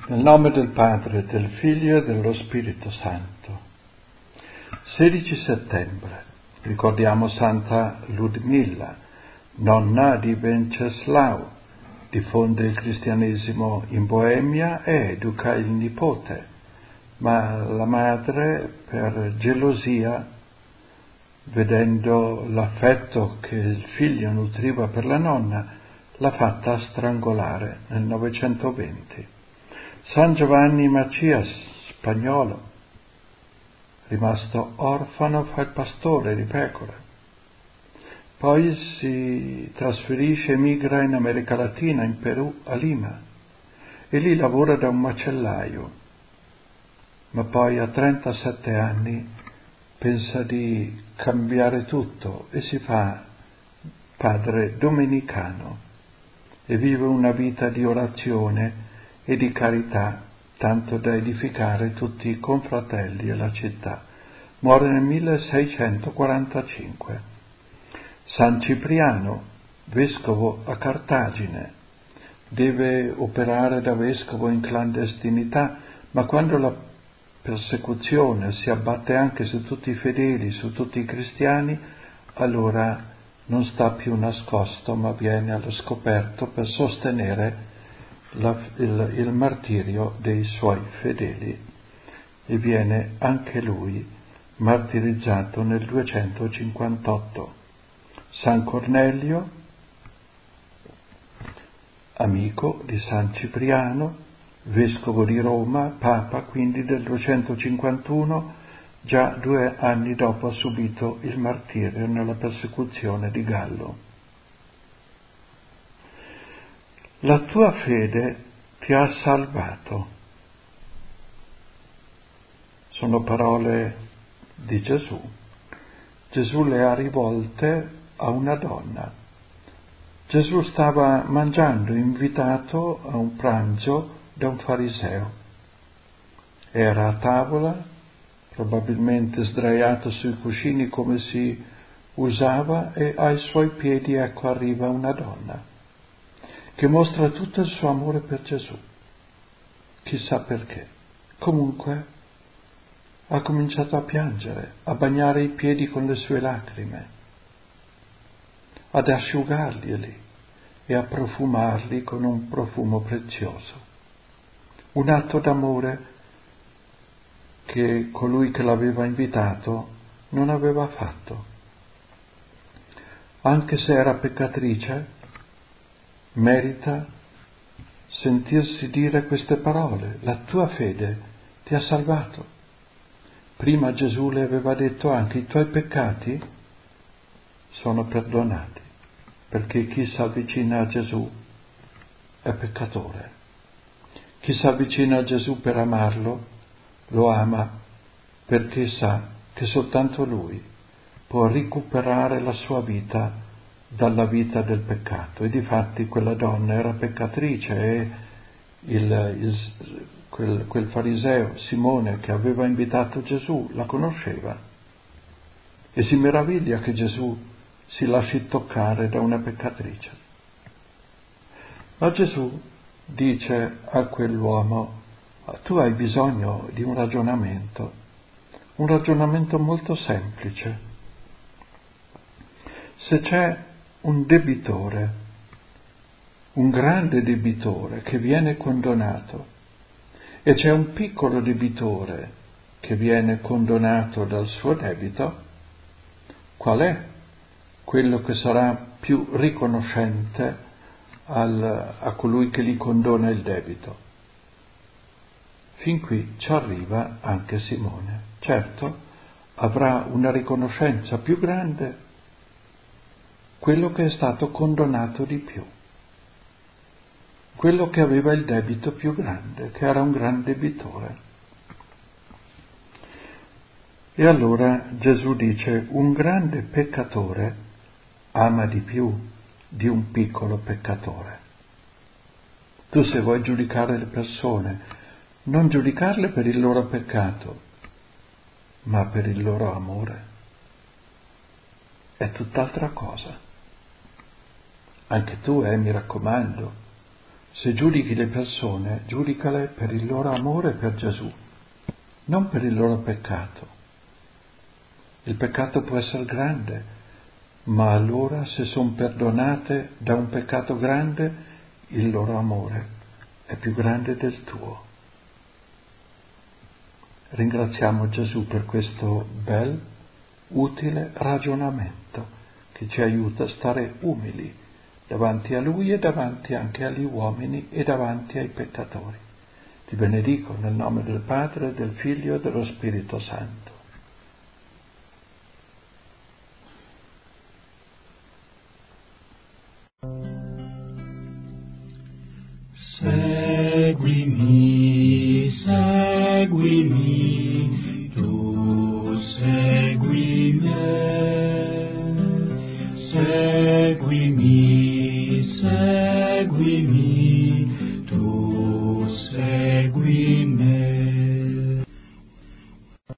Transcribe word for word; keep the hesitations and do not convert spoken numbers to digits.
Nel nome del Padre, del Figlio e dello Spirito Santo. sedici settembre. Ricordiamo Santa Ludmilla, nonna di Venceslao. Diffonde il cristianesimo in Boemia e educa il nipote, ma la madre, per gelosia, vedendo l'affetto che il figlio nutriva per la nonna, l'ha fatta strangolare nel novecentoventi. San Giovanni Macias, spagnolo, rimasto orfano, fa il pastore di pecore. Poi si trasferisce e migra in America Latina, in Perù, a Lima, e lì lavora da un macellaio. Ma poi a trentasette anni pensa di cambiare tutto e si fa padre domenicano e vive una vita di orazione e di carità, tanto da edificare tutti i confratelli e la città. Muore nel milleseicentoquarantacinque. San Cipriano, vescovo a Cartagine, deve operare da vescovo in clandestinità, ma quando la persecuzione si abbatte anche su tutti i fedeli, su tutti i cristiani, allora non sta più nascosto, ma viene allo scoperto per sostenere la, il, il martirio dei suoi fedeli, e viene anche lui martirizzato nel duecentocinquantotto. San Cornelio, amico di San Cipriano, vescovo di Roma, papa quindi del duecentocinquantuno, già due anni dopo ha subito il martirio nella persecuzione di Gallo. La tua fede ti ha salvato. Sono parole di Gesù. Gesù le ha rivolte a una donna. Gesù stava mangiando, invitato a un pranzo da un fariseo. Era a tavola, probabilmente sdraiato sui cuscini come si usava, e ai suoi piedi ecco arriva una donna che mostra tutto il suo amore per Gesù. Chissà perché. Comunque ha cominciato a piangere, a bagnare i piedi con le sue lacrime, ad asciugarglieli e a profumarli con un profumo prezioso. Un atto d'amore che colui che l'aveva invitato non aveva fatto. Anche se era peccatrice, merita sentirsi dire queste parole: la tua fede ti ha salvato. Prima Gesù le aveva detto anche: i tuoi peccati sono perdonati, perché chi si avvicina a Gesù è peccatore. Chi si avvicina a Gesù per amarlo, lo ama perché sa che soltanto Lui può recuperare la sua vita dalla vita del peccato. E difatti quella donna era peccatrice e il, il, quel, quel fariseo Simone che aveva invitato Gesù la conosceva e si meraviglia che Gesù si lasci toccare da una peccatrice. Ma Gesù dice a quell'uomo: tu hai bisogno di un ragionamento, un ragionamento molto semplice. Se c'è un debitore, un grande debitore che viene condonato, e c'è un piccolo debitore che viene condonato dal suo debito, qual è quello che sarà più riconoscente al, a colui che gli condona il debito? Fin qui ci arriva anche Simone. Certo, avrà una riconoscenza più grande quello che è stato condonato di più, quello che aveva il debito più grande, che era un gran debitore. E allora Gesù dice: un grande peccatore ama di più di un piccolo peccatore. Tu, se vuoi giudicare le persone, non giudicarle per il loro peccato, ma per il loro amore. È tutt'altra cosa. Anche tu, eh, mi raccomando, Se giudichi le persone, giudicale per il loro amore per Gesù, non per il loro peccato. Il peccato può essere grande, ma allora se sono perdonate da un peccato grande, il loro amore è più grande del tuo. Ringraziamo Gesù per questo bel, utile ragionamento che ci aiuta a stare umili davanti a Lui e davanti anche agli uomini e davanti ai peccatori. Ti benedico nel nome del Padre, del Figlio e dello Spirito Santo. Seguimi, seguimi, tu segui me. Seguimi, seguimi, tu segui